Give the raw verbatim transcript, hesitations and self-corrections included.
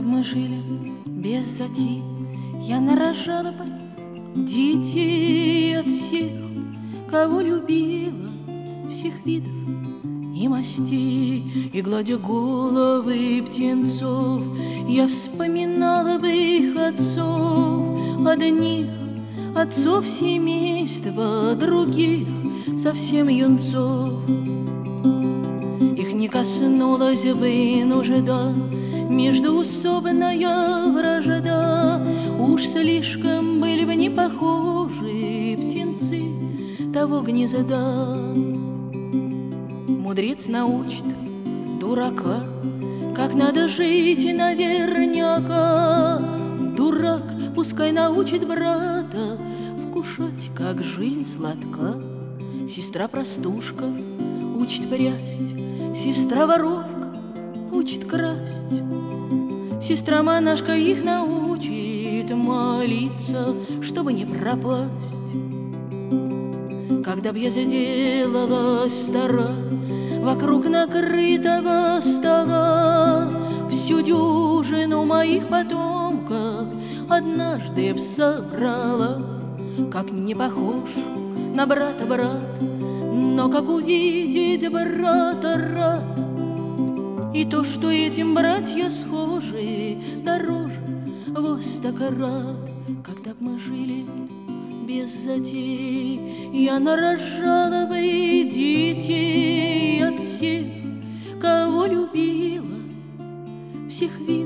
б мы жили без затей, я нарожала бы детей от всех, кого любила, всех видов и мастей. И, гладя головы птенцов, я вспоминала бы их отцов, одних отцов семейства, других совсем юнцов. Их не коснулась бы нужда, междуусобная вражда, уж слишком были бы не похожи птенцы того гнезда. Мудрец научит дурака, как надо жить и наверняка. Дурак пускай научит брата вкушать, как жизнь сладка. Сестра-простушка учит прясть, сестра-воровка учит красть, сестра-монашка их научит молиться, чтобы не пропасть. Когда б я заделалась стара, вокруг накрытого стола всю дюжину моих потомков однажды б собрала. Как не похож на брата брат, но как увидеть брата рад. И то, что этим братья схожи, дороже во сто крат. Когда б мы жили без затей, я нарожала бы детей от всех, кого любила, всех видов